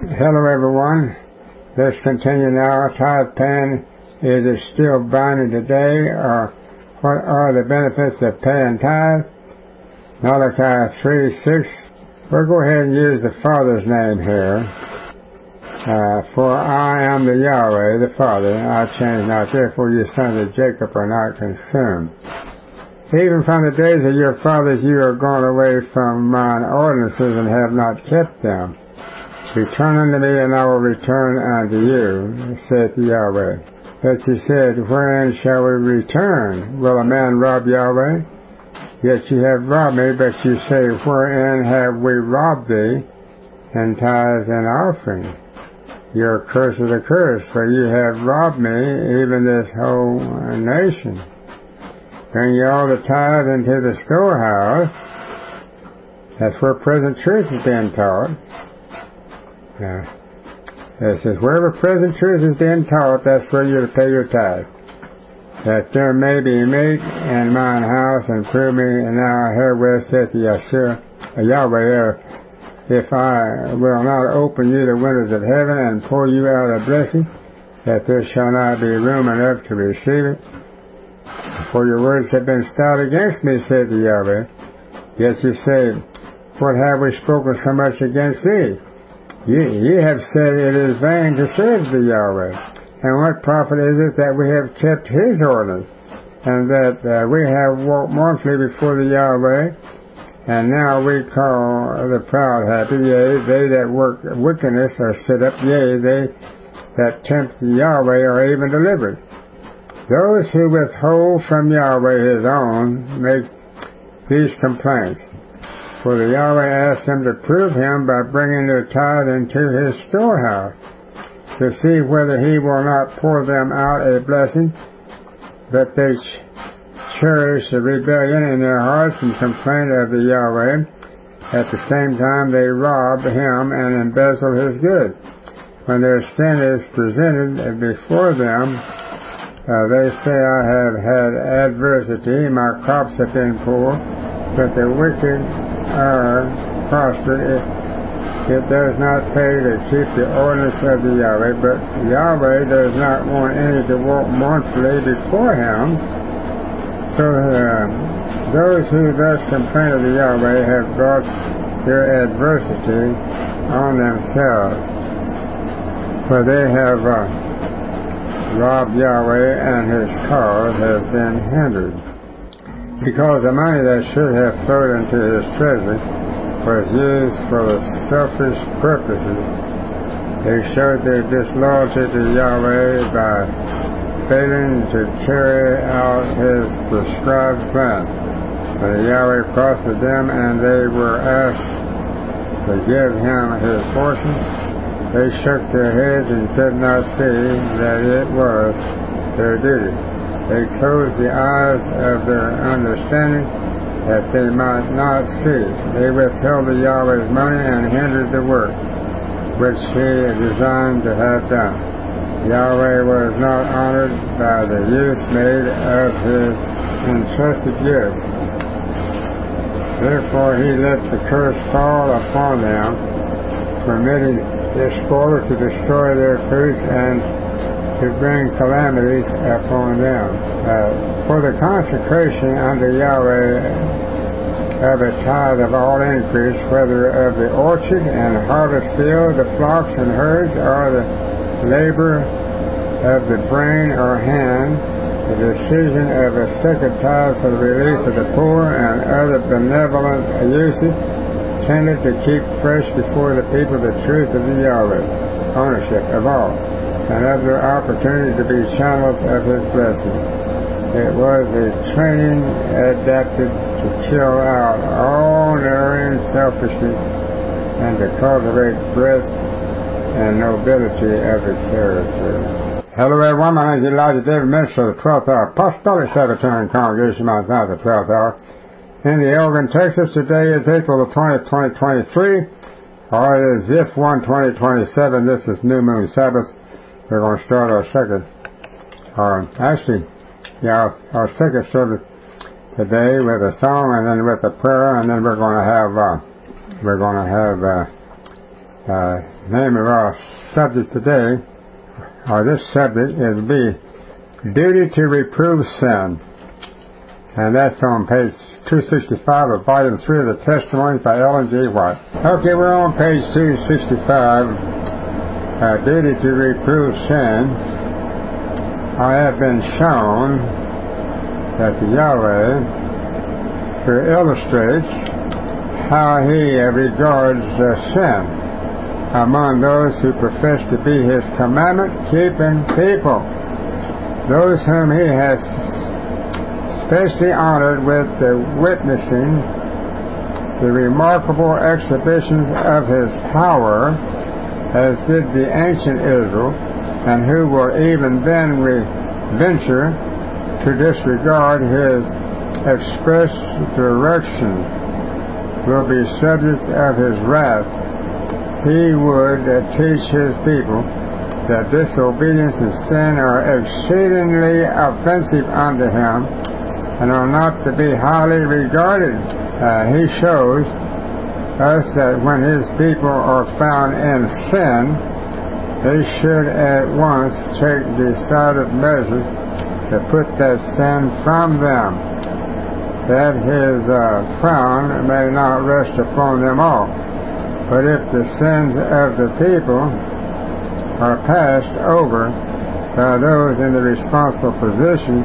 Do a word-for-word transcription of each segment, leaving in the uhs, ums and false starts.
Hello everyone. Let's continue now. Tithe paying, is it still binding today, or what are the benefits of paying tithe? Malachi three six. We'll go ahead and use the Father's name here. Uh, for I am the Yahweh, the Father, I change not, therefore your sons of Jacob are not consumed. Even from the days of your fathers you are gone away from mine ordinances and have not kept them. Return unto me, and I will return unto you, saith Yahweh. But you said, wherein shall we return? Will a man rob Yahweh? Yet you have robbed me, but you say, wherein have we robbed thee? In tithes and offering. Your curse is a curse, for you have robbed me, even this whole nation. Bring ye all the tithe into the storehouse. That's where present truth is being taught. Now, it says, wherever present truth is being taught, that's where you're to pay your tithe. That there may be meat in mine house, and prove me now herewith, saith Yahshua, Yahweh, if I will not open you the windows of heaven and pour you out a blessing, that there shall not be room enough to receive it. For your words have been stout against me, saith Yahweh. Yet you say, what have we spoken so much against thee? Ye, ye have said it is vain to serve the Yahweh. And what profit is it that we have kept his orders, and that uh, we have walked mournfully before the Yahweh, and now we call the proud happy, yea, they that work wickedness are set up, yea, they that tempt the Yahweh are even delivered. Those who withhold from Yahweh his own make these complaints. For the Yahweh asked them to prove him by bringing their tithe into his storehouse, to see whether he will not pour them out a blessing. But they ch- cherish the rebellion in their hearts and complain of the Yahweh. At the same time they rob him and embezzle his goods. When their sin is presented before them, uh, they say, I have had adversity, my crops have been poor, but the wicked are prospered. It, it does not pay to keep the ordinance of the Yahweh, but Yahweh does not want any to walk mournfully before him. So uh, those who thus complain of the Yahweh have brought their adversity on themselves, for they have uh, robbed Yahweh, and his cause has been hindered. Because the money that should have flowed into his treasury was used for the selfish purposes, they showed their disloyalty to Yahweh by failing to carry out his prescribed plan. But Yahweh prospered them, and they were asked to give him his portion. They shook their heads and could not see that it was their duty. They closed the eyes of their understanding, that they might not see. They withheld the Yahweh's money and hindered the work which he designed to have done. Yahweh was not honored by the use made of his entrusted gifts. Therefore he let the curse fall upon them, permitting the spoiler to destroy their fruits and to bring calamities upon them. Uh, for the consecration unto Yahweh of a tithe of all increase, whether of the orchard and harvest field, the flocks and herds, or the labor of the brain or hand, the decision of a second tithe for the relief of the poor and other benevolent usage, tended to keep fresh before the people the truth of the Yahweh, ownership of all, and of their opportunity to be channels of his blessing. It was a training adapted to kill out all narrowing selfishness and to cultivate breadth and nobility of the character. Hello everyone, my name is Elijah David, minister of the twelfth Hour Apostolic Sabbatarian Congregation, Mount Zion, the twelfth Hour. In the Elgin, Texas, today is April the twentieth, twenty twenty-three, or it is Z I F one twenty twenty-seven. This is New Moon Sabbath. We're going to start our second, or actually, yeah, our, our second service today with a song, and then with a prayer, and then we're going to have, uh, we're going to have, uh, uh, The name of our subject today, or this subject, is be Duty to Reprove Sin. And that's on page two sixty-five of volume three of the Testimonies by Ellen G. White. Okay, we're on page two sixty-five, uh, Duty to Reprove Sin. I have been shown that the Yahweh illustrates how he uh, regards uh, sin among those who profess to be his commandment-keeping people, those whom he has especially honored with the witnessing the remarkable exhibitions of his power, as did the ancient Israel, and who will even then re- venture to disregard his express direction, will be subject of his wrath. He would uh, teach his people that disobedience and sin are exceedingly offensive unto him and are not to be highly regarded. Uh, he shows us that when his people are found in sin, they should at once take decided measures to put that sin from them, that his uh, frown may not rest upon them all. But if the sins of the people are passed over by those in the responsible position,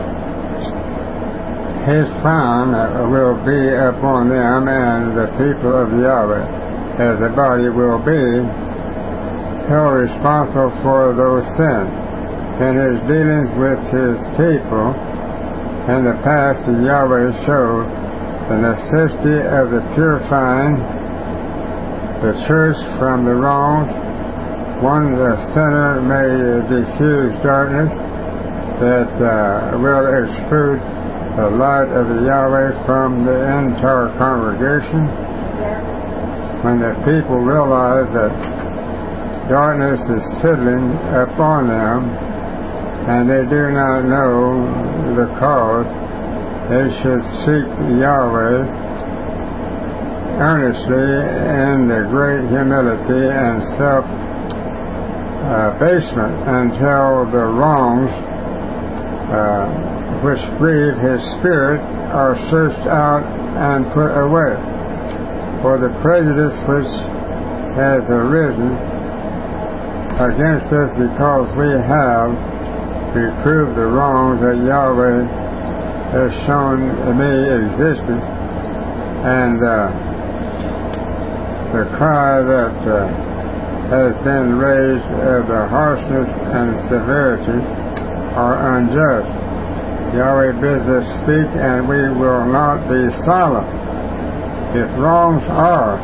his frown will be upon them and the people of Yahweh, as the body will be held responsible for those sins. In his dealings with his people in the past, the Yahweh showed the necessity of the purifying the church from the wrongs. One the sinner may diffuse darkness that uh, will exclude the light of the Yahweh from the entire congregation. When the people realize that darkness is settling upon them and they do not know the cause, they should seek Yahweh earnestly in the great humility and self uh, abasement until the wrongs uh, which grieve his spirit are searched out and put away. For the prejudice which has arisen against us because we have reproved the wrongs that Yahweh has shown me existed, and uh, the cry that uh, has been raised of the harshness and severity are unjust. Yahweh bids us speak, and we will not be silent. If wrongs are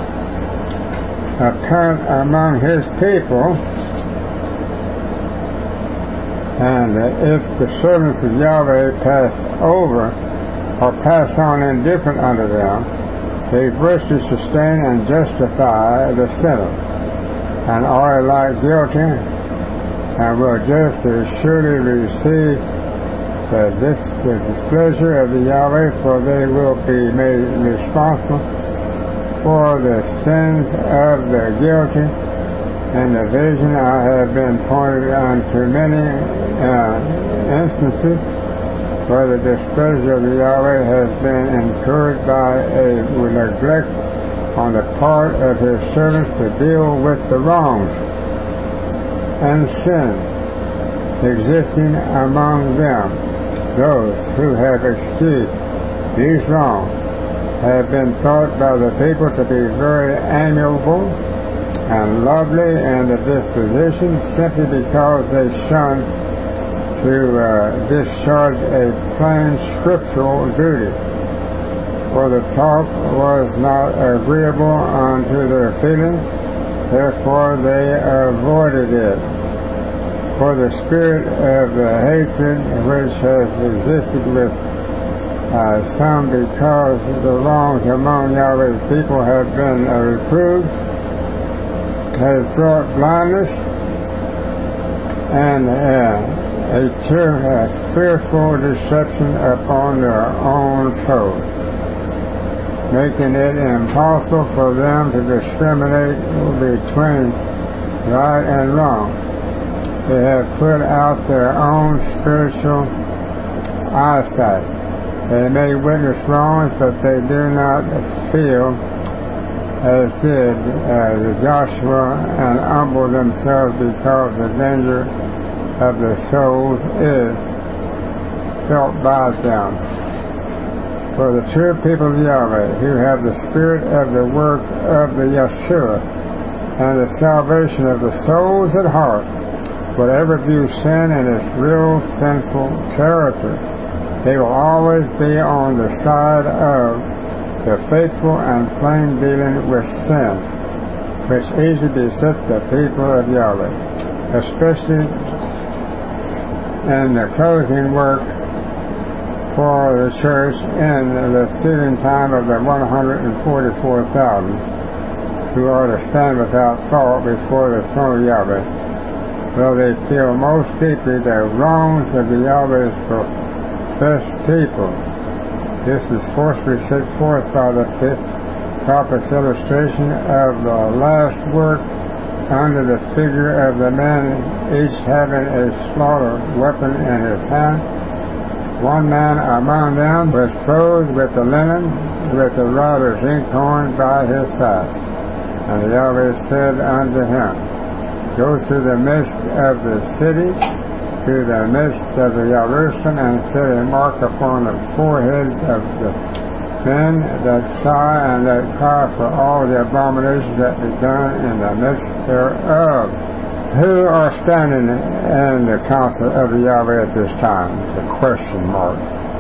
apparent among his people, and if the servants of Yahweh pass over or pass on indifferent unto them, they wish to sustain and justify the sinner, and are alike guilty, and will just as surely receive the, dis, the displeasure of the Yahweh, for they will be made responsible for the sins of the guilty. In the vision I have been pointed unto many uh, instances where the displeasure of the Yahweh has been incurred by a neglect on the part of his servants to deal with the wrongs and sins existing among them. Those who have excused these wrongs have been thought by the people to be very amiable and lovely in the disposition, simply because they shun to uh, discharge a plain scriptural duty, for the talk was not agreeable unto their feelings, therefore they avoided it. For the spirit of the hatred which has existed with uh, some because the wrongs among Yahweh's people have been uh, reproved, has brought blindness and uh, a, tear, a fearful deception upon their own souls. making it impossible for them to discriminate between right and wrong. They have put out their own spiritual eyesight. They may witness wrongs, but they do not feel as did uh, Joshua and humble themselves, because the danger of the souls is felt by them. For the true people of Yahweh, who have the spirit of the work of the Yeshua and the salvation of the souls at heart, whatever view sin in its real sinful character, they will always be on the side of the faithful and plain dealing with sin, which easily besets the people of Yahweh, especially in the closing work for the church in the sealing time of the one hundred forty-four thousand, who are to stand without fault before the throne of Yahweh, though they feel most deeply the wrongs of the Yahweh's professed people. This is forcefully set forth by the fifth prophet's illustration of the last work under the figure of the man, each having a slaughter weapon in his hand. One man among them was clothed with the linen, with the rider's inkhorn by his side. And the Yahweh said unto him, Go to the midst of the city, to the midst of the Jerusalem, and set a mark upon the foreheads of the men that sigh and that cry for all the abominations that be done in the midst thereof. Who are standing in the council of the Yahweh at this time? It's a question mark.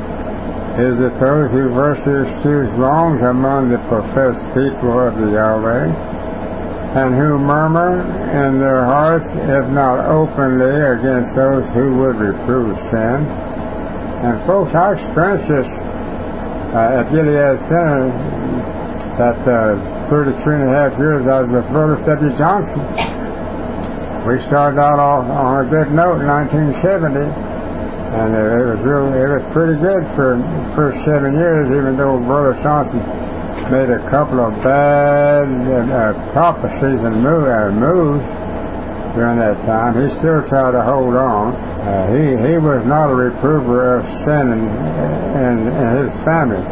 Is it those who virtually excuse wrongs among the professed people of the Yahweh, and who murmur in their hearts, if not openly, against those who would reprove sin? And folks, I experienced this uh, at Gilead Center, that uh, thirty-three and a half years I was with Brother W. Johnson. We started out off on a good note in nineteen seventy, and it was real. It was pretty good for the first seven years, even though Brother Johnson made a couple of bad uh, prophecies and move, uh, moves during that time. He still tried to hold on. Uh, he he was not a reprover of sin in, in, in his family.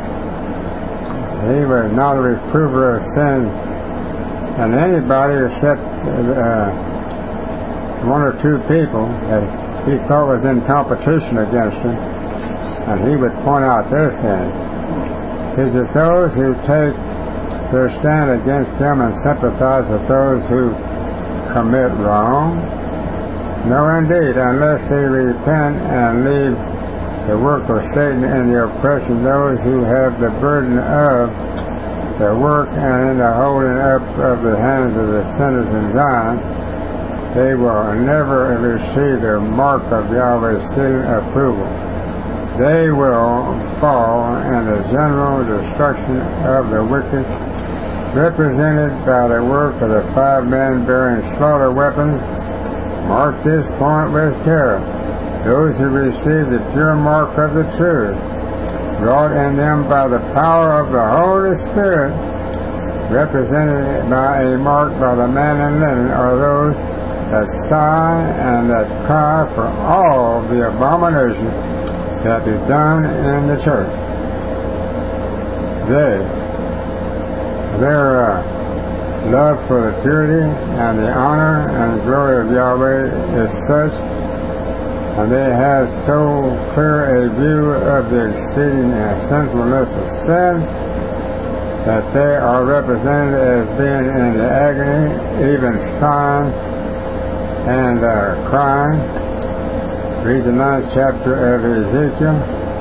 He was not a reprover of sin in anybody except uh, one or two people that he thought was in competition against him, and he would point out their sin. Is it those who take their stand against them and sympathize with those who commit wrong? No, indeed, unless they repent and leave the work of Satan in the oppression those who have the burden of the work and in the holding up of the hands of the sinners in Zion, they will never receive the mark of Yahweh's seal approval. They will fall in the general destruction of the wicked, represented by the work of the five men bearing slaughter weapons. Mark this point with care. Those who receive the pure mark of the truth, wrought in them by the power of the Holy Spirit, represented by a mark by the man in linen, are those that sigh and that cry for all the abominations that be done in the church. They, their uh, love for the purity and the honor and glory of Yahweh is such, and they have so clear a view of the exceeding sinfulness of sin, that they are represented as being in the agony, even sighing and uh, crying. Read the ninth chapter of Ezekiel.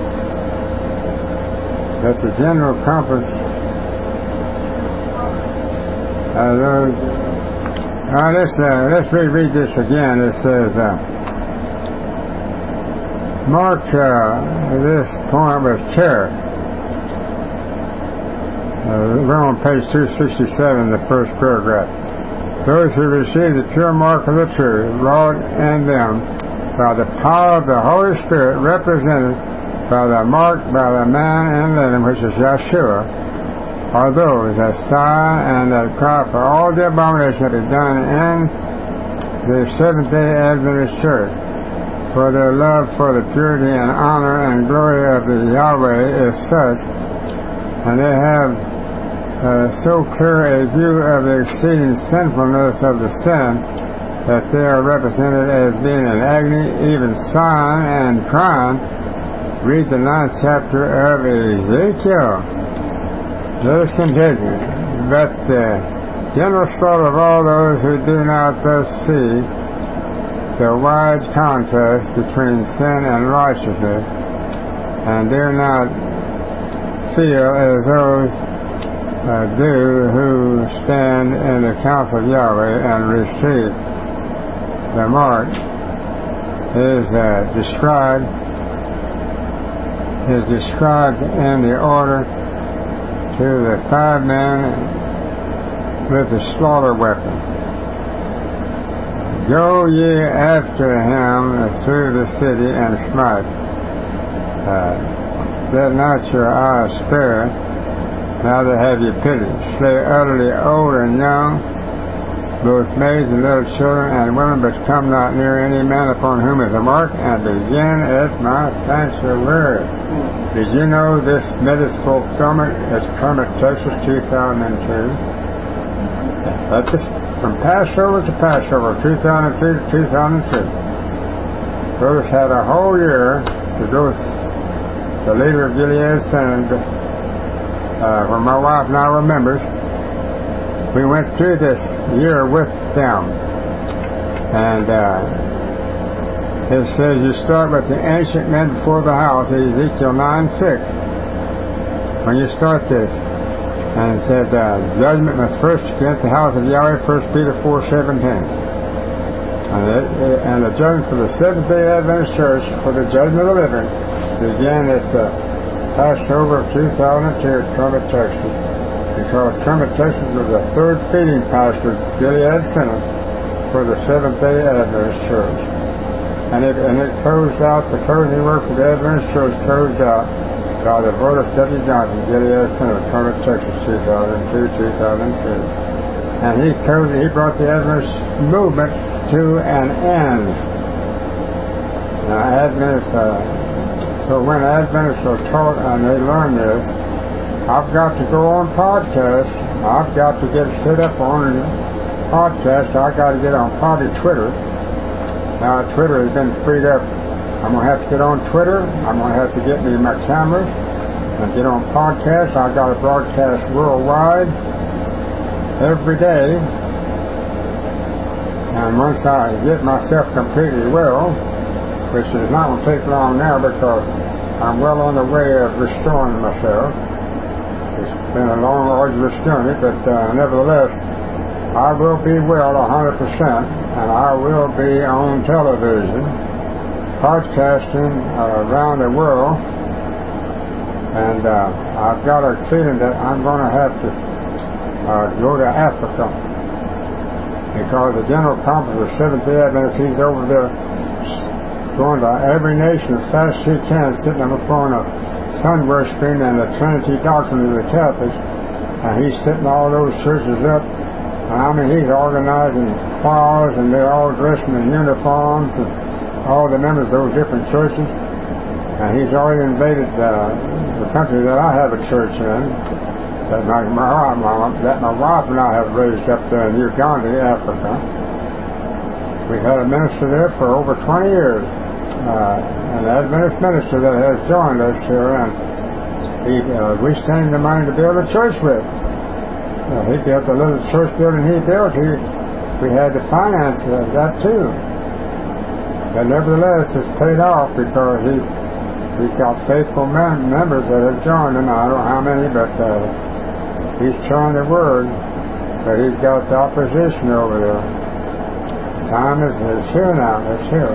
That the general compass of those. Uh, let's uh, let's reread this again. It says, uh, mark uh, this point with care. Uh, we're on page two sixty-seven, the first paragraph. Those who receive the pure mark of the truth, wrought in them by the power of the Holy Spirit, represented by the mark by the man in linen, which is Yeshua, are those that sigh and that cry for all the abomination that is done in the Seventh-day Adventist Church. For their love for the purity and honor and glory of the Yahweh is such, and they have uh, so clear a view of the exceeding sinfulness of the sin that they are represented as being in agony, even sighing and crying. Read the ninth chapter of Ezekiel. Let us continue. But the general thought of all those who do not thus see the wide contrast between sin and righteousness, and do not feel as those uh, do who stand in the counsel of Yahweh and receive the mark, is uh, described is described in the order to the five men with the slaughter weapon. Go ye after him through the city and smite. Uh, let not your eyes spare, neither have ye pity. Slay utterly old and young, both maids and little children and women, but come not near any man upon whom is a mark, and begin at my sanctuary. Did you know this minute fulfillment is Kermit, Texas, two thousand two? That's just from Passover to Passover, two thousand two to two thousand six. Brothers had a whole year to go. The leader of Gilead Synod, uh, where my wife and I were members, we went through this year with them. And uh, it says you start with the ancient men before the house, Ezekiel nine six. When you start this, and it said, uh, judgment must first against the house of Yahweh, First Peter four seventeen. And, it, it, and the judgment for the Seventh-day Adventist Church for the judgment of the living began at the Passover of two thousand two at Kermit, Texas, because Kermit, Texas was the third feeding pastor of Gilead Synod for the Seventh-day Adventist Church. And it, and it closed out, the closing work for the Adventist Church closed out by the vote of W. Johnson, Gilead Synod, Kermit, Texas, two thousand two to two thousand three. And he closed, he brought the Adventist movement to an end. Now, Adventists, uh, so when Adventists are taught and they learn this, I've got to go on podcast. I've got to get set up on podcast. I've got to get on probably Twitter. Now, Twitter has been freed up. I'm going to have to get on Twitter. I'm going to have to get me my cameras and get on podcast. I've got to broadcast worldwide every day. And once I get myself completely well, which is not going to take long now because I'm well on the way of restoring myself. It's been a long, arduous journey, but uh, nevertheless, I will be well one hundred percent, and I will be on television, podcasting uh, around the world, and uh, I've got a feeling that I'm going to have to uh, go to Africa, because the General Conference of Seventh-day Adventists, he's over there going to every nation as fast as he can, sitting on the phone of sun worshiping and the Trinity doctrine of the Catholics, and he's setting all those churches up. And I mean, he's organizing choirs, and they're all dressed in uniforms, and all the members of those different churches. And he's already invaded uh, the country that I have a church in, that my, my, my, that my wife and I have raised up there in Uganda, Africa. We've had a minister there for over twenty years. Uh, an Adventist minister that has joined us here, and he, uh, we sent him the money to build a church with. Uh, he built the little church building he built. He, we had to finance uh, that too. But nevertheless, it's paid off because he's, he's got faithful mem- members that have joined him. I don't know how many, but uh, he's trying the word, but he's got the opposition over there. Time is, is here now. It's here.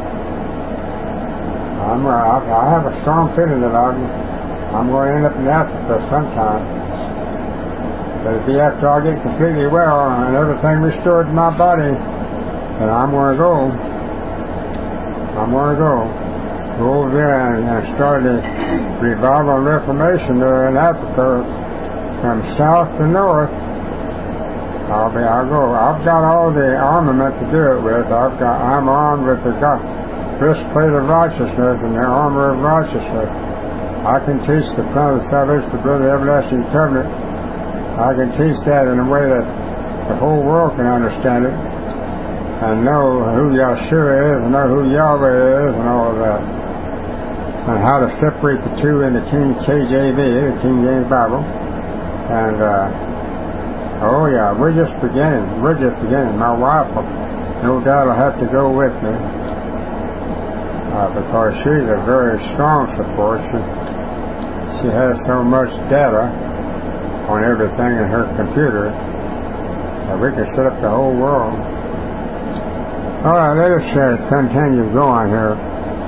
I'm, I, I have a strong feeling that I'm, I'm going to end up in Africa sometime. But it'll be after I get completely well and everything restored to my body, then I'm going to go. I'm going to go. Go over there and, and start a revival and reformation there in Africa from south to north. I'll be, I'll go. I've got all the armament to do it with. I've got, I'm armed with the breastplate of righteousness and the armor of righteousness. I can teach the plan of salvation, the blood of the everlasting covenant. I can teach that in a way that the whole world can understand it and know who Yeshua is and know who Yahweh is and all of that. And how to separate the two in the King K J V, the King James Bible. And, uh, oh yeah, we're just beginning. We're just beginning. My wife, no doubt, will have to go with me. Uh, because she's a very strong support. She, she has so much data on everything in her computer that we can set up the whole world. Alright, let us uh, continue going here.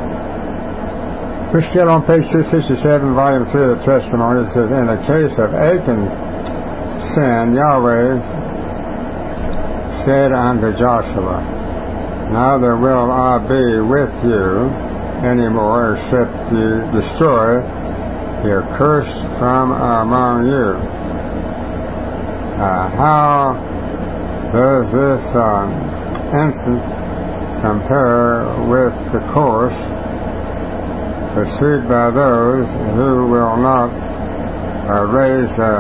We're still on page two sixty-seven, volume three of the testimony. It says, in the case of Achan's sin, Yahweh said unto Joshua, now there will I be with you anymore, except you destroy the accursed from among you. Uh, how does this um, instance compare with the course pursued by those who will not uh, raise uh,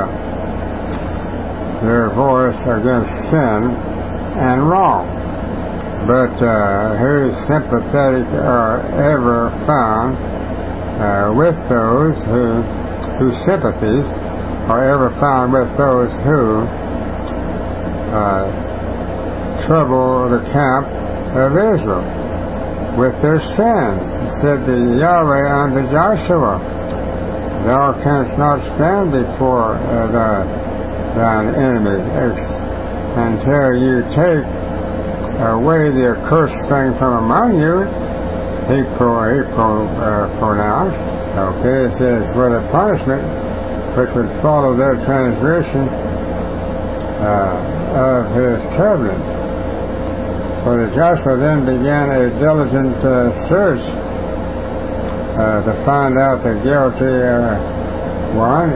their voice against sin and wrong, but uh, whose sympathetic are ever found uh, with those who, whose sympathies are ever found with those who uh, trouble the camp of Israel with their sins. Said the Yahweh unto Joshua, thou canst not stand before uh, the, thine enemies until you take away the accursed thing from among you. He, pro, he pro, uh, pronounced. Okay, it says, for the punishment which would follow their transgression uh, of his covenant. For the Joshua then began a diligent uh, search uh, to find out the guilty uh, one.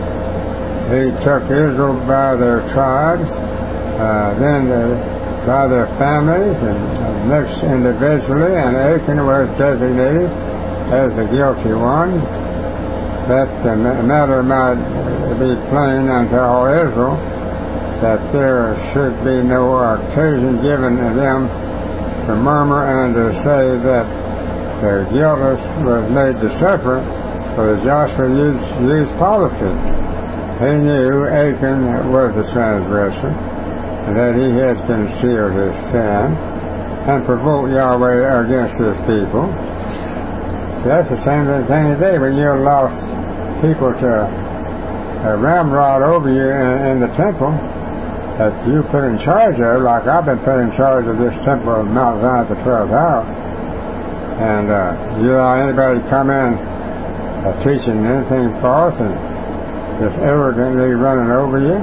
He took Israel by their tribes, uh, then uh, by their families, and uh, mixed individually, and Achan was designated as the guilty one, that the matter might be plain unto all Israel, that there should be no occasion given to them to murmur and to say that the guiltless was made to suffer, for the Joshua used, used policy. He knew Achan was a transgressor, and that he had concealed his sin and provoked Yahweh against his people. So that's the same thing today when you allow people to uh, ramrod over you in, in the temple that you put in charge of, like I've been put in charge of this temple of Mount Zion at the twelfth hour, and uh, you allow anybody to come in uh, teaching anything false and just arrogantly running over you.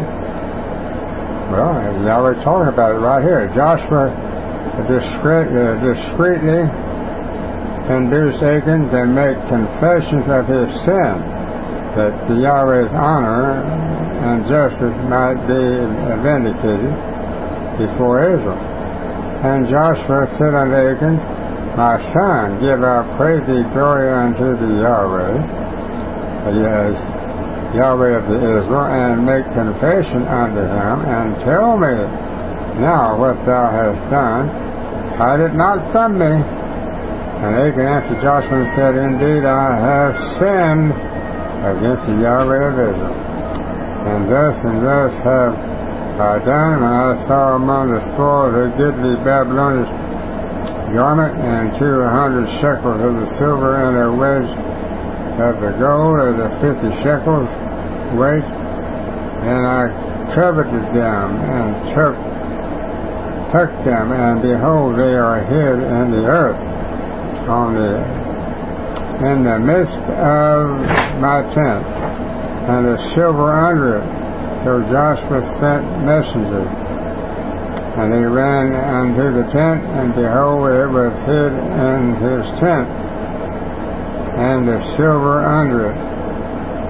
Well, Yahweh talking about it right here. Joshua discreet, uh, discreetly induced Achan to make confessions of his sin, that the Yahweh's honor and justice might be vindicated before Israel. And Joshua said unto Achan, my son, give I pray thee glory unto the Yahweh, yes, Yahweh of the Israel, and make confession unto him, and tell me now what thou hast done. Hide it not from me. And Achan answered Joshua and said, indeed I have sinned against the Yahweh of Israel, and thus and thus have I done. When I saw among the spoil a goodly Babylonian garment, and two hundred shekels of the silver, and a wedge of the gold of the fifty shekels weight, and I coveted them and took took them, and behold, they are hid in the earth on the in the midst of my tent, and the silver under it. So Joshua sent messengers, and he ran unto the tent, and behold, it was hid in his tent, and the silver under it.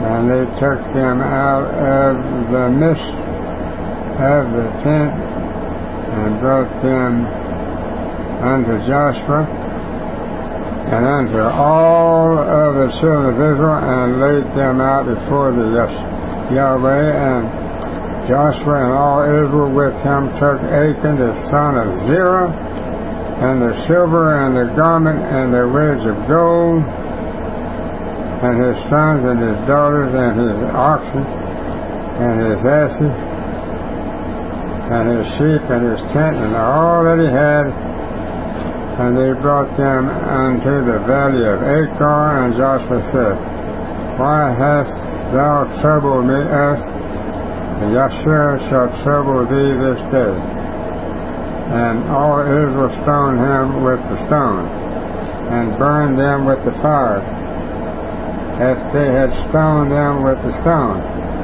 and they took them out of the midst of the tent, and brought them unto Joshua, and unto all of the children of Israel, and laid them out before the Yahweh. And Joshua and all Israel with him took Achan the son of Zerah, and the silver, and the garment, and the wedge of gold, and his sons, and his daughters, and his oxen, and his asses, and his sheep, and his tent, and all that he had, and they brought them unto the valley of Achor. And Joshua said, Why hast thou troubled me, us? And Yahshua shall trouble thee this day. And all Israel stoned him with the stone, and burned them with the fire, as they had stoned them with the stone.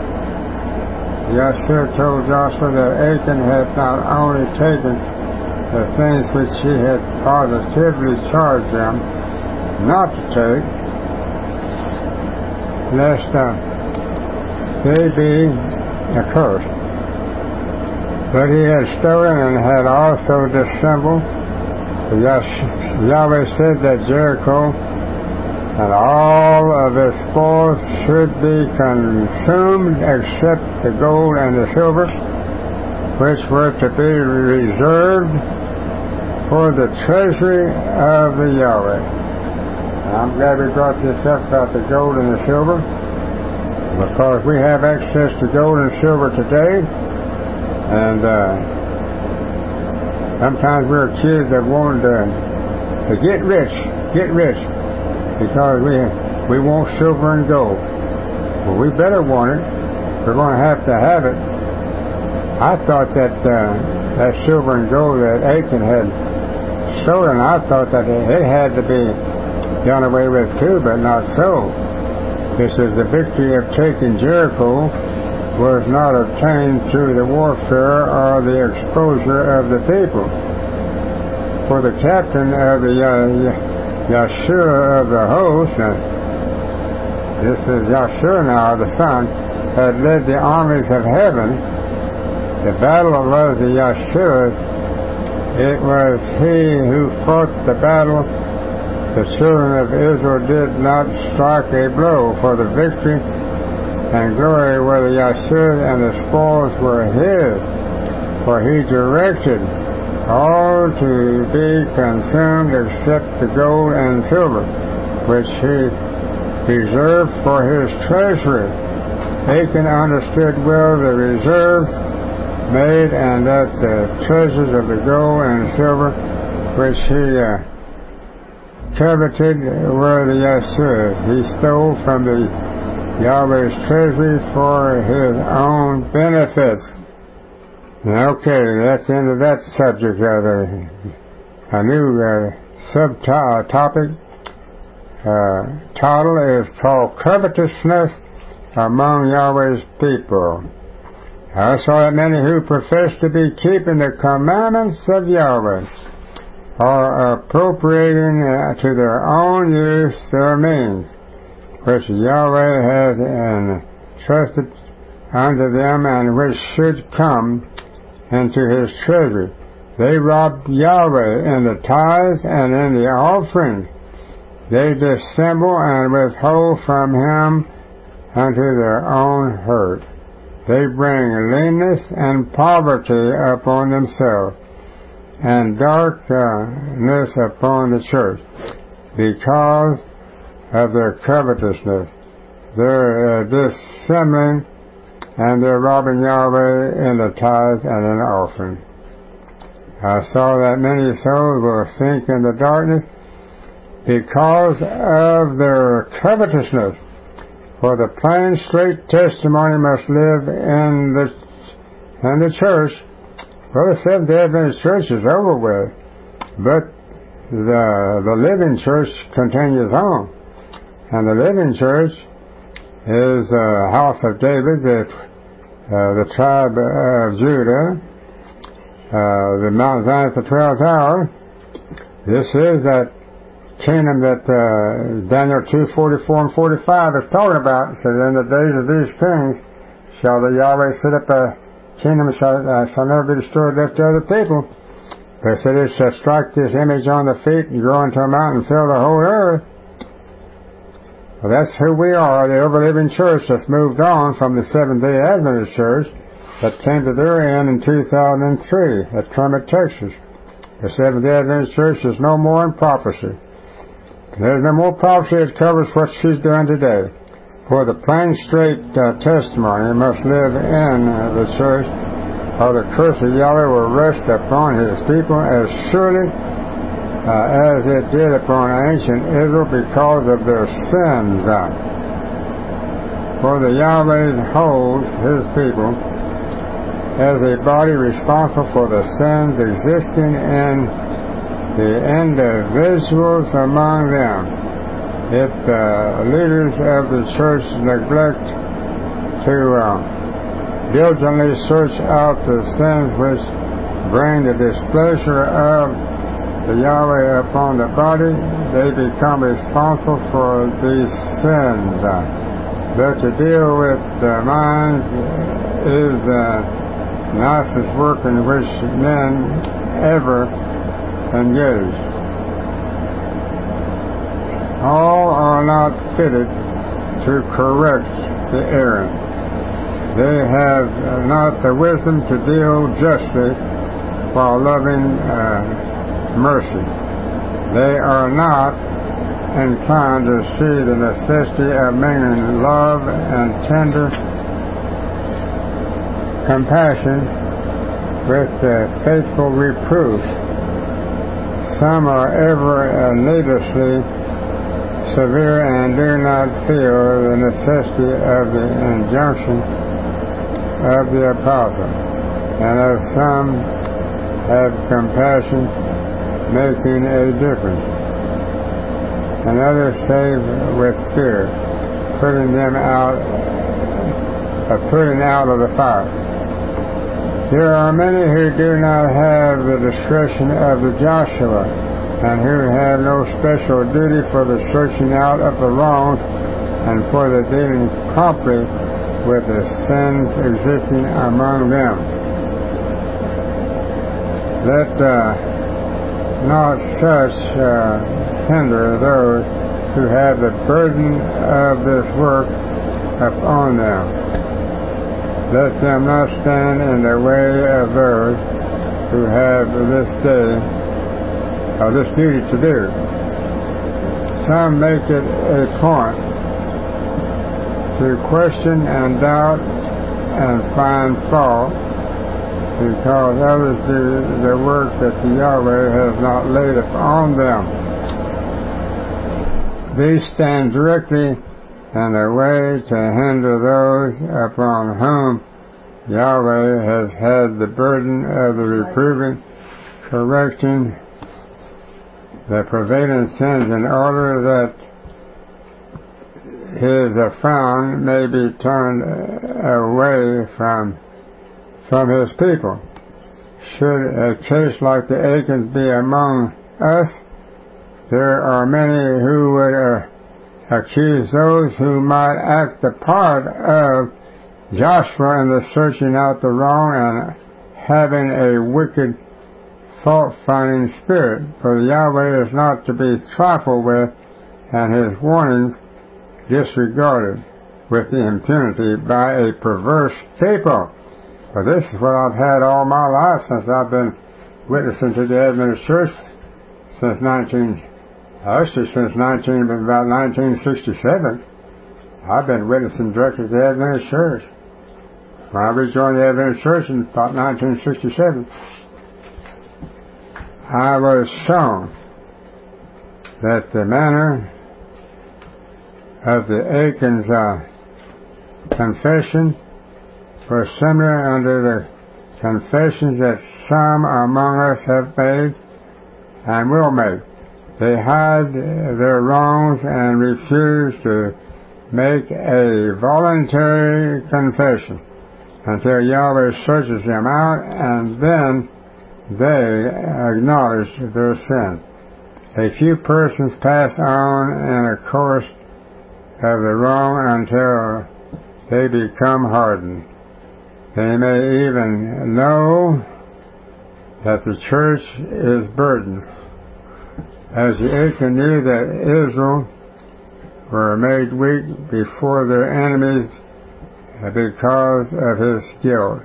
Yahshua told Joshua that Achan had not only taken the things which he had positively charged them not to take, lest uh, they be accursed, but he had stolen and had also dissembled. Yahweh said that Jericho and all of its spoils should be consumed except the gold and the silver, which were to be reserved for the treasury of the Yahweh. And I'm glad we brought this up about the gold and the silver, because we have access to gold and silver today, and uh, sometimes we're accused of wanting to, to get rich, get rich, because we we want silver and gold. Well, we better want it. We're going to have to have it. I thought that uh, that silver and gold that Achan had stolen, I thought that it had to be done away with too, but not so. This is the victory of taking Jericho was not obtained through the warfare or the exposure of the people. For the captain of the uh, Yahshua of the host, uh, this is Yahshua now, the Son, had led the armies of heaven. The battle was the Yahshua's. It was he who fought the battle. The children of Israel did not strike a blow, for the victory and glory were the Yahshua, and the spoils were his. For he directed all to be consumed except the gold and silver, which he reserved for his treasury. Achan understood well the reserve made, and that the treasures of the gold and silver which he uh, coveted were the Yahshua's. He stole from the Yahweh's treasury for his own benefits. Okay, that's the end of that subject. Uh, a new uh, subtopic uh, title is called Covetousness Among Yahweh's People. I saw that many who profess to be keeping the commandments of Yahweh are appropriating uh, to their own use their means, which Yahweh has entrusted unto them, and which should come into his treasury. They rob Yahweh in the tithes and in the offering. They dissemble and withhold from him unto their own hurt. They bring leanness and poverty upon themselves, and darkness upon the church, because of their covetousness. They're uh, dissembling, and they're robbing Yahweh in the tithes and in the offering. I saw that many souls will sink in the darkness because of their covetousness. For the plain, straight testimony must live in the in the church. Well, the Seventh-day Adventist Church is over with, but the the living church continues on, and the living church is the house of David, the uh, the tribe of Judah, uh, the Mount Zion at the twelfth hour. This is that kingdom that uh, Daniel two forty-four and forty-five is talking about. It says, in the days of these kings shall the Yahweh set up a kingdom that shall, uh, shall never be destroyed left to other people. But it said, it shall strike this image on the feet and grow into a mountain and fill the whole earth. Well, that's who we are, the overliving church that's moved on from the Seventh-day Adventist church that came to their end in two thousand three at Kermit, Texas. The Seventh-day Adventist church is no more in prophecy. There's no more prophecy that covers what she's doing today. For the plain, straight uh, testimony must live in uh, the church, or the curse of Yahweh will rest upon His people as surely uh, as it did upon ancient Israel because of their sins. For the Yahweh holds His people as a body responsible for the sins existing in the individuals among them. If the leaders of the church neglect to uh, diligently search out the sins which bring the displeasure of the Yahweh upon the body, they become responsible for these sins. But to deal with the minds is the nicest work in which men ever engage. All are not fitted to correct the errant. They have not the wisdom to deal justly while loving uh, mercy. They are not inclined to see the necessity of mingling love and tender compassion with uh, faithful reproof. Some are ever uh, needlessly severe and do not feel the necessity of the injunction of the apostle, and of some have compassion, making a difference, and others save with fear, putting them out, uh, putting out of the fire. There are many who do not have the discretion of the Joshua, and who have no special duty for the searching out of the wrongs and for the dealing promptly with the sins existing among them. Let uh, not such uh, hinder those who have the burden of this work upon them. Let them not stand in the way of those who have this day or this duty to do. Some make it a point to question and doubt and find fault because others do the work that the Yahweh has not laid upon them. These stand directly in the way to hinder those upon whom Yahweh has had the burden of the reproving, correcting the prevailing sins in order that His frown may be turned away from from His people. Should a case like the Achans be among us, there are many who would uh, accuse those who might act the part of Joshua in the searching out the wrong and having a wicked fault-finding spirit, for the Yahweh is not to be trifled with, and His warnings disregarded with the impunity by a perverse people. But this is what I've had all my life since I've been witnessing to the Adventist Church since nineteen, actually since nineteen, about nineteen sixty-seven. I've been witnessing directly to the Adventist Church. When I rejoined the Adventist Church in about nineteen sixty-seven, I was shown that the manner of the Achans uh, confession was similar under the confessions that some among us have made and will make. They hide their wrongs and refuse to make a voluntary confession until Yahweh searches them out, and then they acknowledge their sin. A few persons pass on in a course of the wrong until they become hardened. They may even know that the church is burdened. As Achan knew that Israel were made weak before their enemies because of his guilt.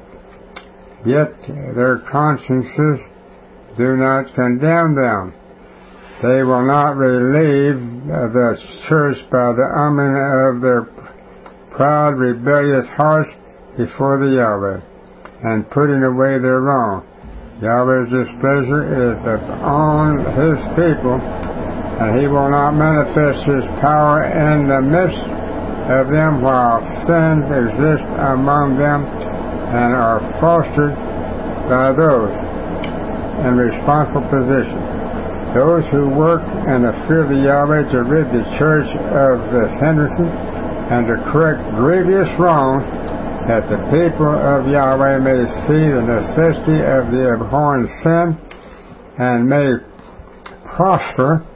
Yet their consciences do not condemn them. They will not relieve the church by the humbling of their proud, rebellious hearts before the Yahweh, and putting away their wrong. Yahweh's displeasure is upon his people, and he will not manifest his power in the midst of them while sins exist among them and are fostered by those in responsible position. Those who work in the fear of the Yahweh to rid the church of this hindrance and to correct grievous wrongs, that the people of Yahweh may see the necessity of the abhorrent sin and may prosper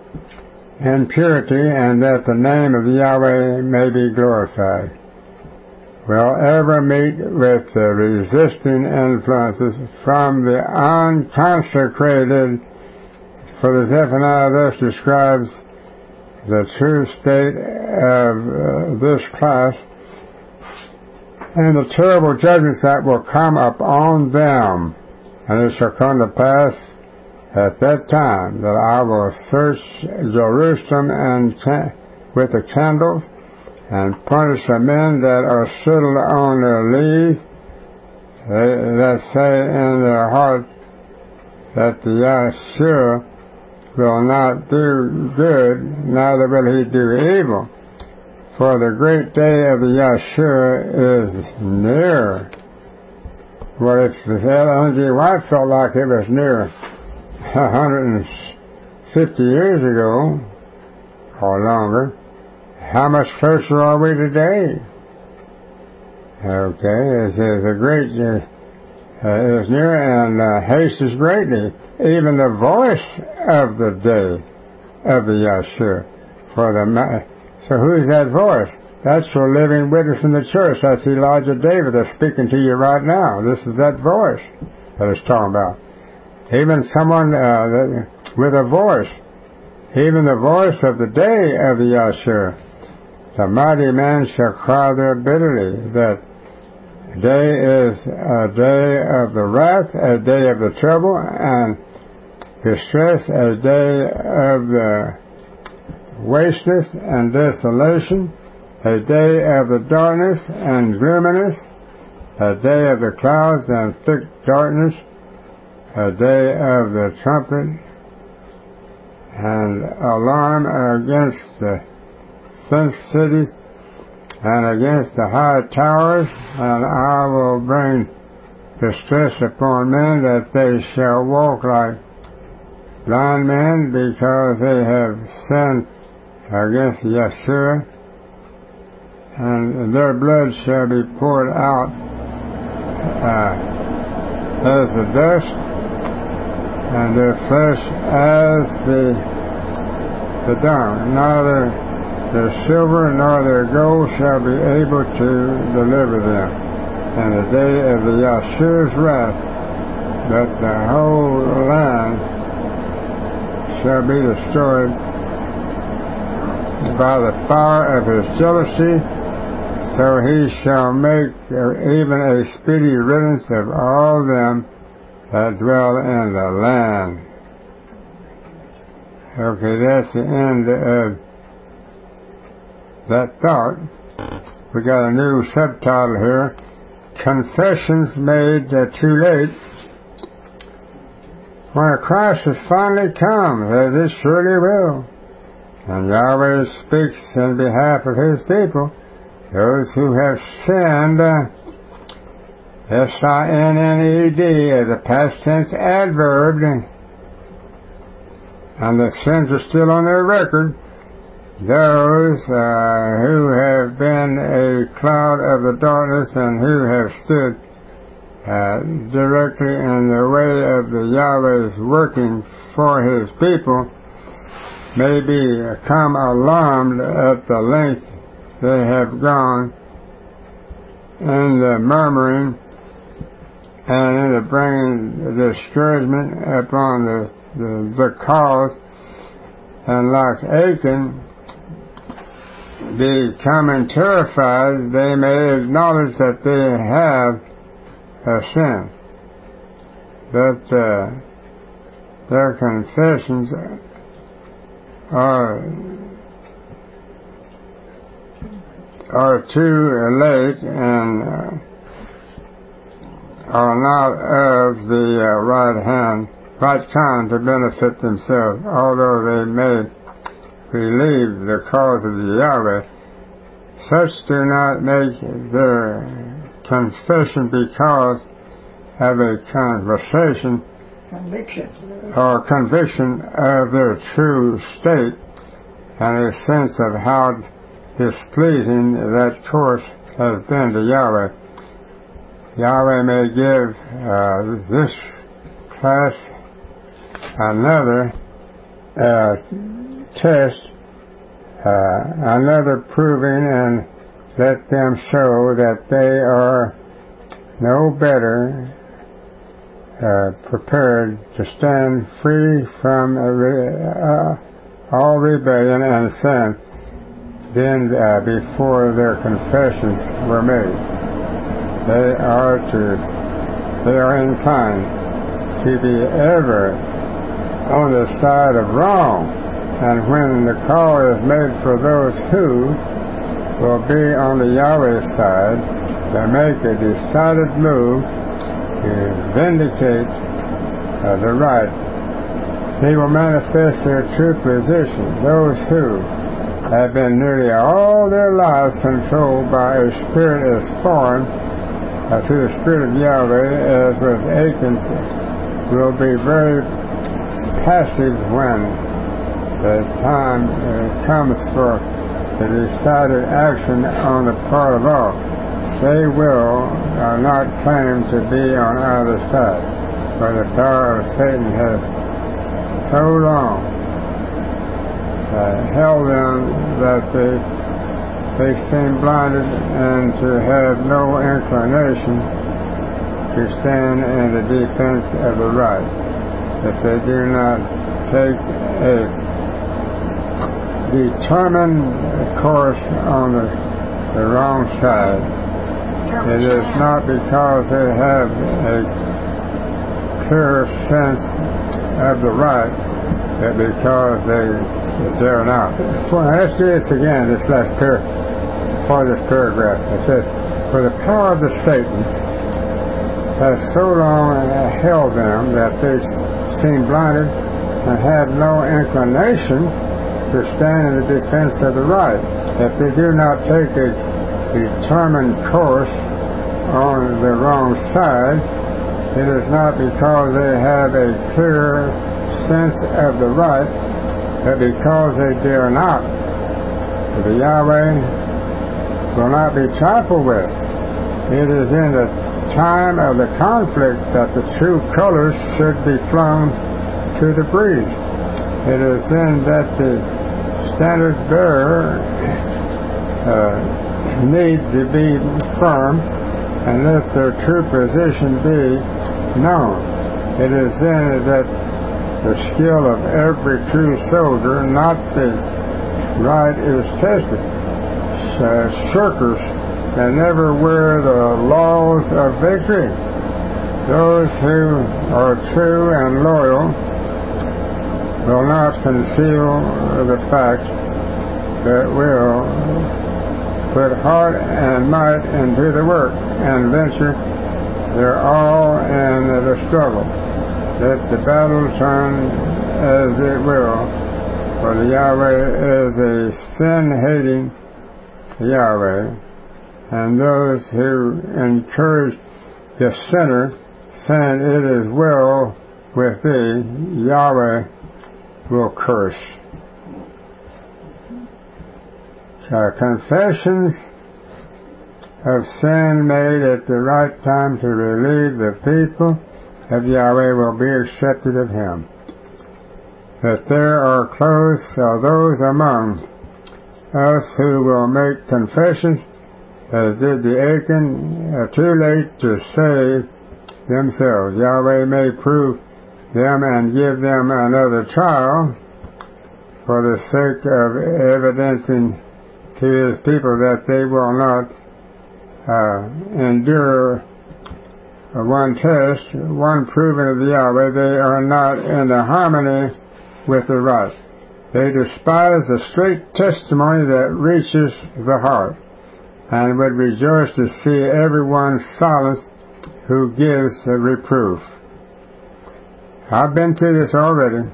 in purity, and that the name of Yahweh may be glorified. Will ever meet with the resisting influences from the unconsecrated, for the Zephaniah thus describes the true state of uh, this class and the terrible judgments that will come upon them. And it shall come to pass at that time that I will search Jerusalem and can- with the candles, and punish the men that are settled on their lees, they, that say in their heart that the Yahshua will not do good, neither will he do evil. For the great day of the Yahshua is near. Well, if Ellen G. White felt like it was near one hundred fifty years ago, or longer, how much closer are we today? Okay, it says the great uh, is near, and uh, haste is greatly. Even the voice of the day of the Yahshua. For the so who's that voice? That's your living witness in the church. That's Elijah David that's speaking to you right now. This is that voice that it's talking about. Even someone uh, with a voice. Even the voice of the day of the Yahshua. The mighty man shall cry there bitterly, that day is a day of the wrath, a day of the trouble and distress, a day of the wasteness and desolation, a day of the darkness and gloominess, a day of the clouds and thick darkness, a day of the trumpet and alarm against the fenced cities and against the high towers, and I will bring distress upon men, that they shall walk like blind men, because they have sinned against Yahshua, and their blood shall be poured out uh, as the dust, and their flesh as the the dung. Neither their silver nor their gold shall be able to deliver them in the day of the Yahshua's wrath, but the whole land shall be destroyed by the fire of his jealousy, so he shall make even a speedy riddance of all them that dwell in the land. Okay, that's the end of that thought. We got a new subtitle here: Confessions Made uh, Too Late. When Christ finally comes, as it surely will, and Yahweh speaks in behalf of his people, those who have sinned, uh, S I N N E D, as a past tense adverb, and the sins are still on their record. Those uh, who have been a cloud of the darkness and who have stood uh, directly in the way of the Yahweh's working for his people may become alarmed at the length they have gone in the murmuring and in the bringing discouragement upon the, the, the cause, and like Achan, becoming terrified, they may acknowledge that they have a sin, that uh, their confessions are are too late and uh, are not of the uh, right hand, right kind to benefit themselves, although they may relieve the cause of the Yahweh. Such do not make their confession because of a conversation Conviction. or conviction of their true state and a sense of how displeasing that course has been to Yahweh. Yahweh may give uh, this class another uh, test, uh, another proving, and let them show that they are no better uh, prepared to stand free from uh, uh, all rebellion and sin than uh, before their confessions were made. They are to, they are inclined to be ever on the side of wrong, and when the call is made for those who will be on the Yahweh side, they make a decided move to vindicate uh, the right. They will manifest their true position. Those who have been nearly all their lives controlled by a spirit as foreign uh, to the Spirit of Yahweh as was Achan's, will be very passive when the time uh, comes for the decided action on the part of all. They will uh, not claim to be on either side, for the power of Satan has so long uh, held them that they, they seem blinded and to have no inclination to stand in the defense of the right, if they do not take a determined course on the, the wrong side. It is not because they have a clear sense of the right, but because they dare not. Well, let's do this again, this last par- part of this paragraph. It says, for the power of the Satan has so long held them that they seem blinded and have no inclination to stand in the defense of the right. If they do not take a determined course on the wrong side, it is not because they have a clear sense of the right, but because they dare not. For the Yahweh will not be trifled with. It is in the time of the conflict that the true colors should be flung to the breeze. It is then that the standard bearer uh, need to be firm and let their true position be known. It is then that the skill of every true soldier, not the right, is tested. Uh, shirkers can never wear the laws of victory. Those who are true and loyal will not conceal the fact, but will put heart and might into the work and venture their all in the struggle. Let the battle turn as it will, for the Yahweh is a sin-hating Yahweh, and those who encourage the sinner, saying it is well with thee, Yahweh will curse. Uh, confessions of sin made at the right time to relieve the people of Yahweh will be accepted of him. That there are close are those among us who will make confessions, as did the Achan, uh, too late to save themselves. Yahweh may prove them and give them another trial for the sake of evidencing to his people that they will not uh, endure one test, one proving of the Yahweh. They are not in the harmony with the right. They despise the straight testimony that reaches the heart, and would rejoice to see everyone silenced who gives a reproof. I've been through this already.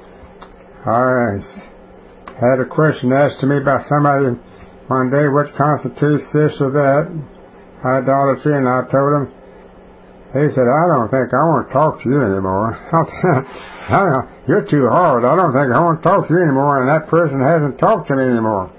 I had a question asked to me by somebody one day, what constitutes this or that, idolatry, and I told him. He said, I don't think I want to talk to you anymore. I don't know, you're too hard. I don't think I want to talk to you anymore, and that person hasn't talked to me anymore.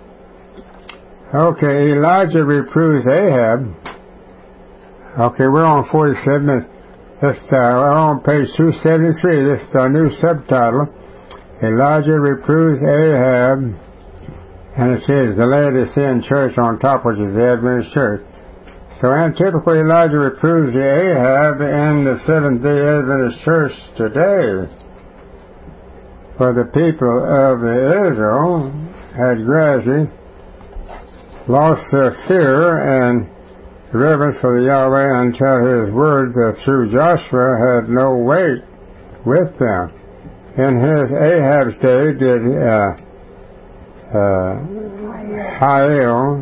Okay, Elijah reproves Ahab. Okay, we're on forty-seven. This, uh, we're on page two seventy-three. This is our new subtitle. Elijah reproves Ahab, and it says the Laodicean church on top, which is the Adventist church. So antipically, Elijah reproves the Ahab in the Seventh-day Adventist church today. For the people of Israel had gradually lost their fear and reverence for the Yahweh until his words uh, through Joshua had no weight with them. In his Ahab's day did uh, uh, Hiel,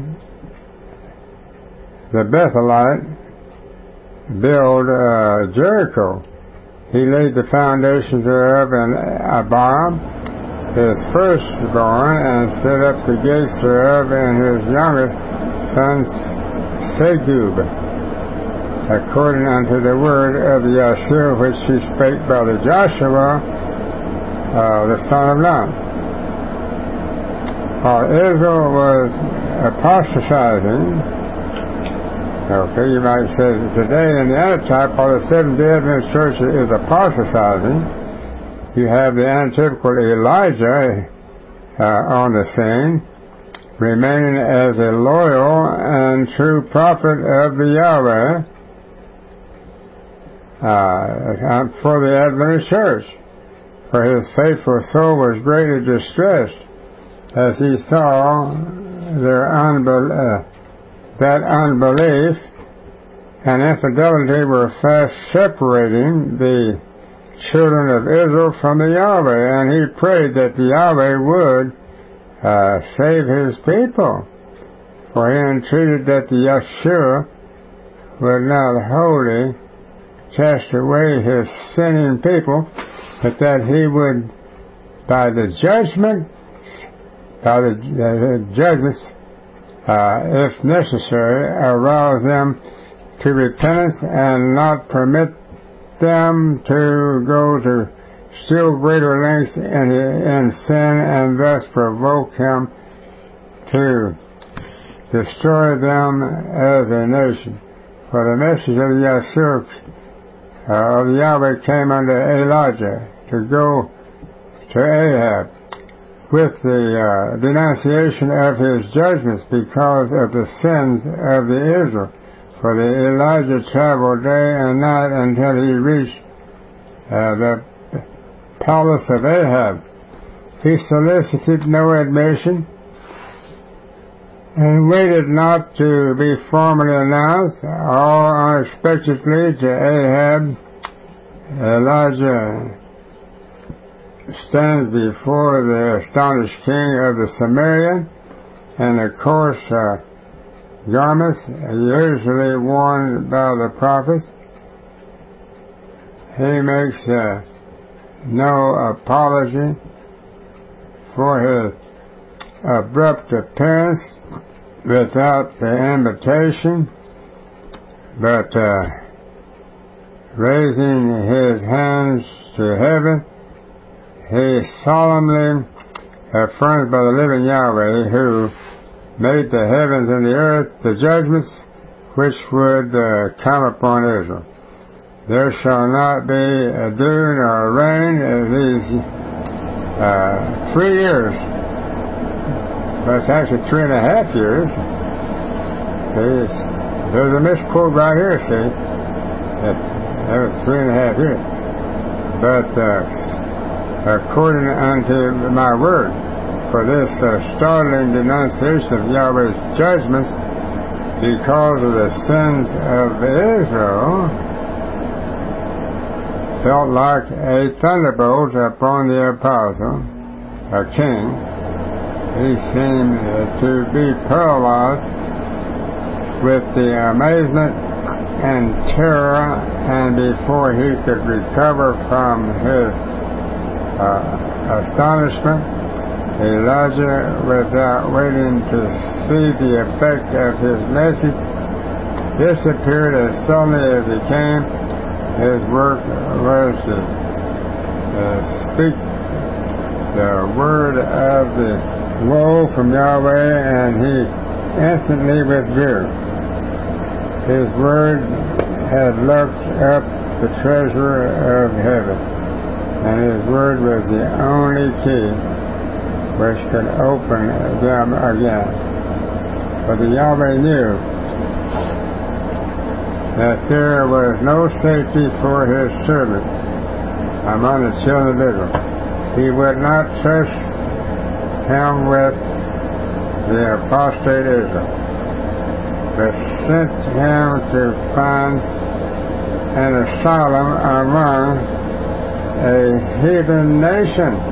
the Bethelite, build uh, Jericho. He laid the foundations thereof in Abram, his firstborn, and set up the gates thereof in his youngest son's Segub, according unto the word of Yahshua which he spake by the Joshua, uh, the son of Nun. While Israel was apostatizing, okay, you might say today in the antitype, while the Seventh-day Adventist Church is apostatizing, you have the antitypical Elijah uh, on the scene, remaining as a loyal and true prophet of the Yahweh uh, for the Adventist Church. For his faithful soul was greatly distressed as he saw their unbel- uh, that unbelief and infidelity were fast separating the children of Israel from the Yahweh, and he prayed that the Yahweh would uh, save his people. For he entreated that the Yahshua would not wholly cast away his sinning people, but that he would, by the judgment, by the, the judgments, Uh, if necessary, arouse them to repentance and not permit them to go to still greater lengths in, in sin, and thus provoke him to destroy them as a nation. For the message of the Yahshua, uh, of Yahweh came unto Elijah to go to Ahab with the uh, denunciation of his judgments because of the sins of the Israel. For the Elijah traveled day and night until he reached uh, the palace of Ahab. He solicited no admission and waited not to be formally announced. All unexpectedly to Ahab, Elijah stands before the astonished king of the Samaria in the coarse uh, garments usually worn by the prophets. He makes uh, no apology for his abrupt appearance without the invitation, but uh, raising his hands to heaven, he solemnly affirms by the living Yahweh, who made the heavens and the earth, the judgments which would uh, come upon Israel. There shall not be a dew nor rain in these uh, three years. But it's actually three and a half years. See, it's, there's a misquote right here, see. That, that was three and a half years. But uh, according unto my word, for this uh, startling denunciation of Yahweh's judgments because of the sins of Israel felt like a thunderbolt upon the apostle, a king. He seemed uh, to be paralyzed with the amazement and terror, and before he could recover from his uh, astonishment, Elijah, without waiting to see the effect of his message, disappeared as suddenly as he came. His work was to uh, speak the word of the woe from Yahweh, and he instantly withdrew. His word had looked up the treasure of heaven, and his word was the only key which could open them again. But the Yahweh knew that there was no safety for his servant among the children of Israel. He would not trust him with the apostate Israel, but sent him to find an asylum among a heathen nation.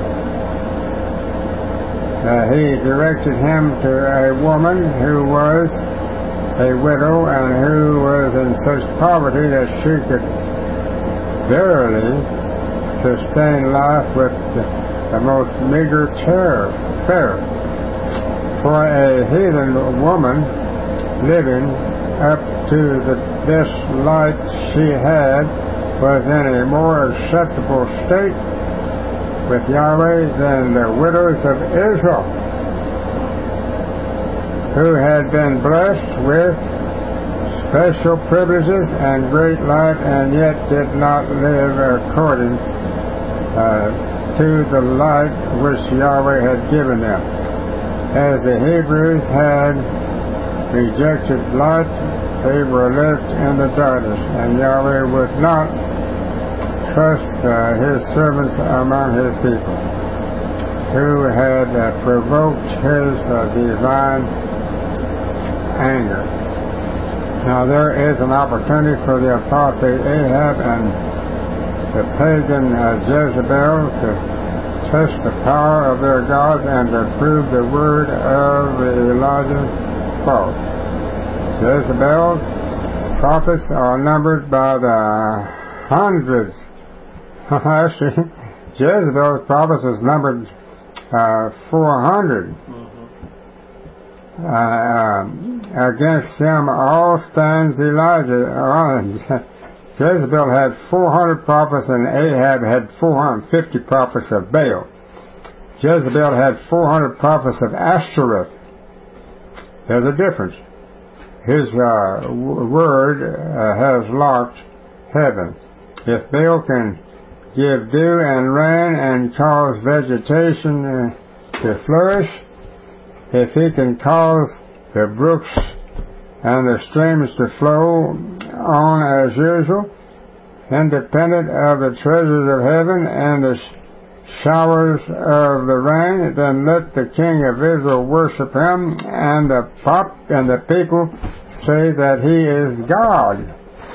Uh, he directed him to a woman who was a widow and who was in such poverty that she could barely sustain life with the, the most meager fare. For a heathen woman living up to the best light she had was in a more acceptable state with Yahweh than the widows of Israel, who had been blessed with special privileges and great light, and yet did not live according uh, to the light which Yahweh had given them. As the Hebrews had rejected light, they were left in the darkness, and Yahweh would not trust uh, his servants among his people, who had uh, provoked his uh, divine anger. Now there is an opportunity for the apostate Ahab and the pagan uh, Jezebel to test the power of their gods and to prove the word of Elijah false. Jezebel's prophets are numbered by the hundreds. Actually, Jezebel's prophets was numbered uh, four hundred. Mm-hmm. uh, against them all stands Elijah. Jezebel had four hundred prophets, and Ahab had four hundred fifty prophets of Baal. Jezebel had four hundred prophets of Ashtoreth. There's a difference. His uh, word uh, has locked heaven. If Baal can give dew and rain and cause vegetation uh, to flourish, if he can cause the brooks and the streams to flow on as usual, independent of the treasures of heaven and the sh- showers of the rain, then let the king of Israel worship him, and the pop and the people say that he is God.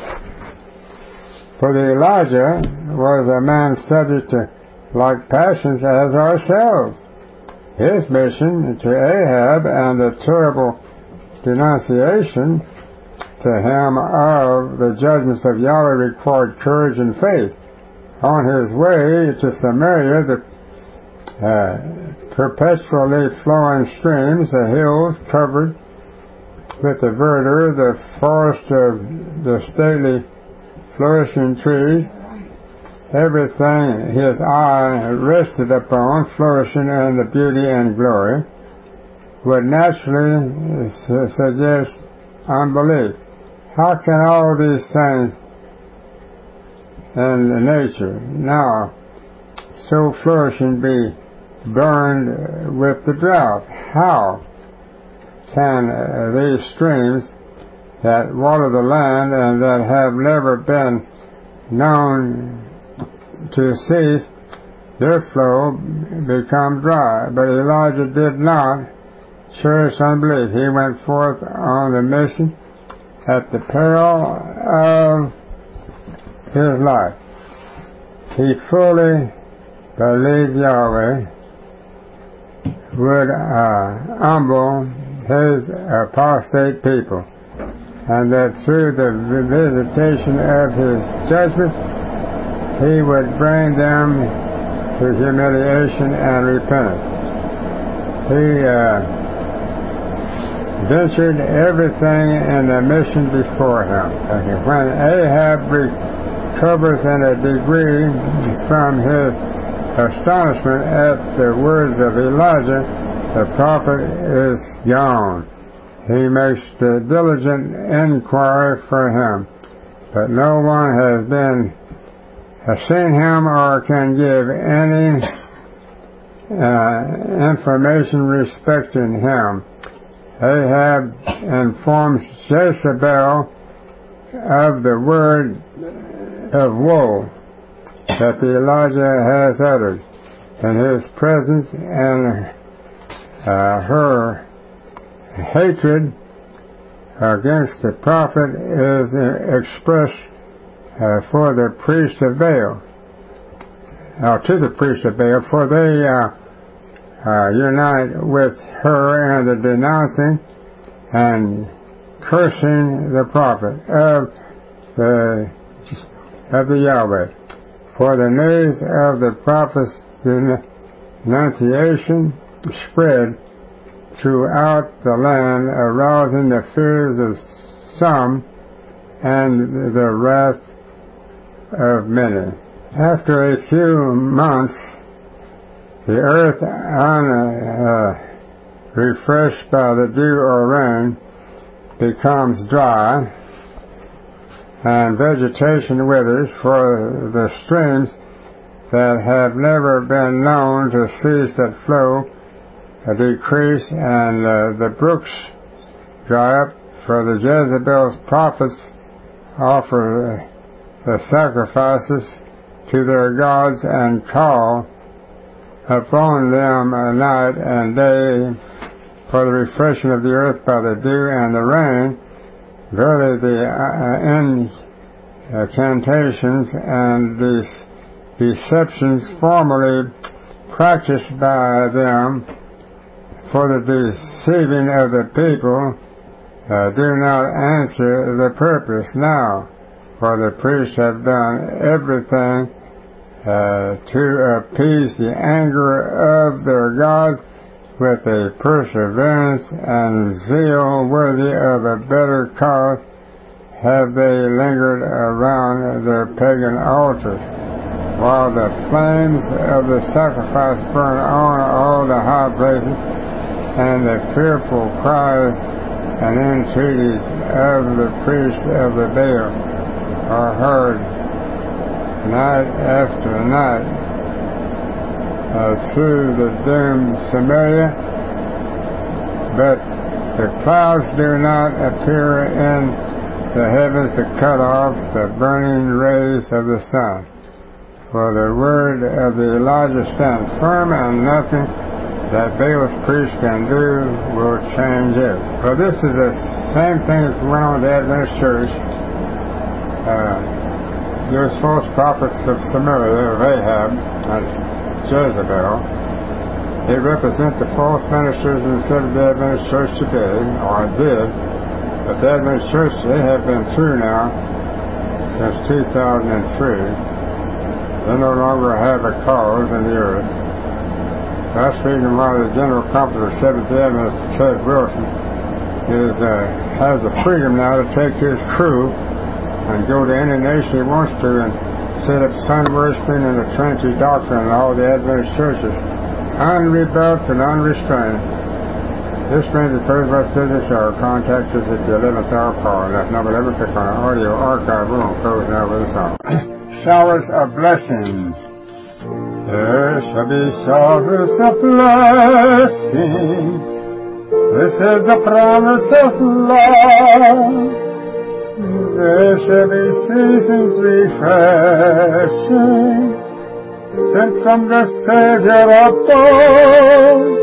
For the Elijah was a man subject to like passions as ourselves. His mission to Ahab and the terrible denunciation to him of the judgments of Yahweh required courage and faith. On his way to Samaria, the uh, perpetually flowing streams, the hills covered with the verdure, the forest of the stately flourishing trees, everything his eye rested upon flourishing in the beauty and glory, would naturally su- suggest unbelief. How can all these things in nature now so flourishing be burned with the drought? How can uh, these streams that water the land and that have never been known to cease their flow become dry? But Elijah did not cherish unbelief. He went forth on the mission at the peril of his life. He fully believed Yahweh would uh, humble his apostate people, and that through the visitation of his judgment he would bring them to humiliation and repentance. He uh, ventured everything in the mission before him. When Ahab recovers in a degree from his astonishment at the words of Elijah, the prophet is gone. He makes the diligent inquiry for him, but no one has been has seen him or can give any uh, information respecting him. Ahab informs Jezebel of the word of woe that the Elijah has uttered in his presence, and uh, her hatred against the prophet is expressed uh, for the priest of Baal, uh, to the priest of Baal, for they uh, uh, unite with her in the denouncing and cursing the prophet of the of the Yahweh. For the news of the prophet's denunciation spread throughout the land, arousing the fears of some and the wrath of many. After a few months, the earth, unrefreshed uh, by the dew or rain, becomes dry, and vegetation withers, for the streams that have never been known to cease that flow uh, decrease, and uh, the brooks dry up, for the Jezebel's prophets offer uh, the sacrifices to their gods and call upon them night and day for the refreshing of the earth by the dew and the rain. Verily the uh, incantations and the deceptions formerly practiced by them for the deceiving of the people uh, do not answer the purpose now, for the priests have done everything uh, to appease the anger of their gods with a perseverance and zeal worthy of a better cause have they lingered around their pagan altars, while the flames of the sacrifice burn on all the high places, and the fearful cries and entreaties of the priests of the Baal are heard night after night uh, through the doomed Samaria, but the clouds do not appear in the heavens to cut off the burning rays of the sun. For the word of the Elijah stands firm, and nothing that Baal's priest can do will change it. For this is the same thing that went on in the Adventist church. Uh, those false prophets of Samaria, of Ahab and Jezebel, they represent the false ministers in the Seventh-day Adventist Church today, or did. But the Adventist Church, they have been through now since two thousand three. They no longer have a cause in the earth. So that's the reason why the General Conference of Seventh-day Adventists, Ted Wilson, is, uh, has the freedom now to take his crew and go to any nation he wants to and set up sun worshiping and the Trinity doctrine in all the Adventist churches, unrebuffed and unrestrained. This brings the first of us to the show. Contact us at the eleventh hour call. That number eleven click on our audio archive. We're going to close now with a song. Showers of blessings. There shall be showers of blessings. This is the promise of love. There shall be seasons refreshing, sent from the Savior above.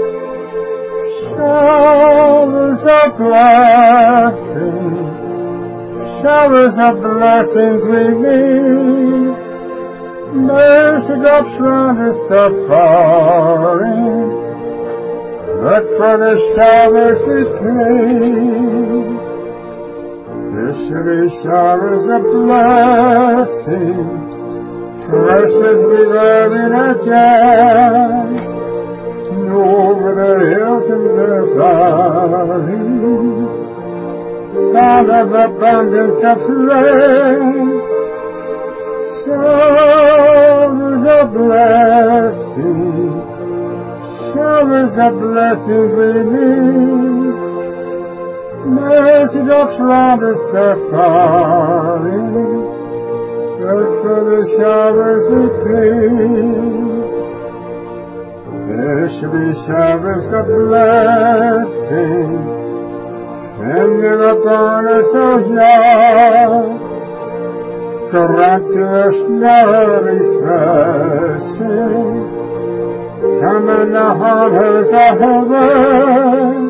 Showers of blessings, showers of blessings we need. Mercy drops round us suffering, but for the showers we plead. There shall be showers of blessing, precious we love in a jar, over the hills and the valleys, sound of abundance of rain, showers of blessing, showers of blessings we need. Mercy drops round us suffering, but for the showers we plead. There shall be showers of blessing, sending upon us, O Yah. Grant to us now refreshing, come in the heart of the heaven.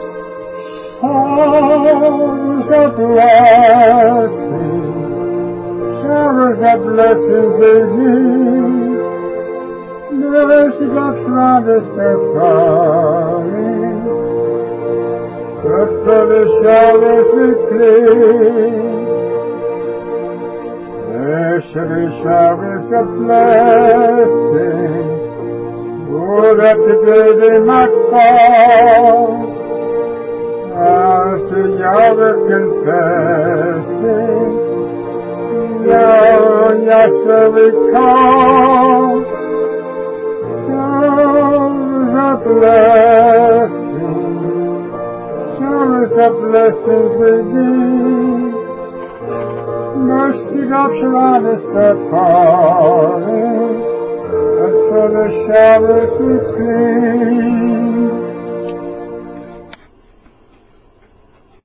Showers of blessing, showers of blessings we need. Mercy drops round us suffering, but for the showers we plead. There shall be showers of blessing, oh, that today they might fall. As the Yahweh confessing, Yah, Yahweh we call. Showers of blessing, showers of blessings we need. Mercy drops around us suffering, but for the showers we plead.